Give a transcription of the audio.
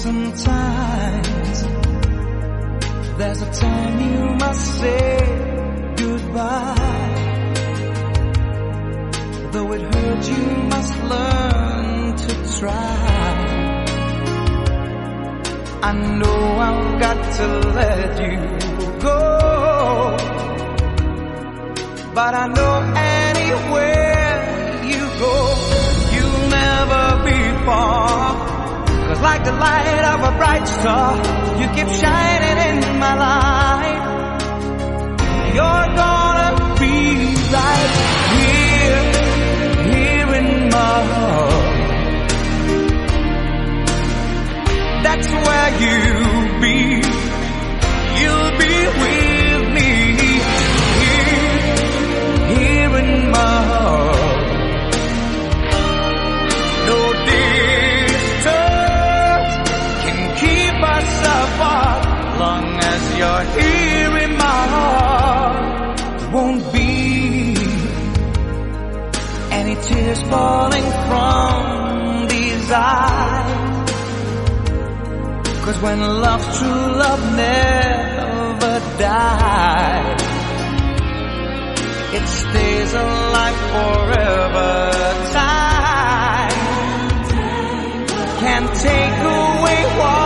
Sometimes there's a time you must say goodbye. Though it hurts, you must learn to try. I know I've got to let you go, but I know anywhere you go, you'll never be far. 'Cause like the light of a bright star, you keep shining in my life. You're gonna be right here, here in my heart. That's where you'll be. You'll be with me, here in my heart. No distance can keep us apart. Long as you're here in my heart, won't be any tears falling from these eyes. 'Cause when love's true, love never dies. It stays alive forever. Time can't take away what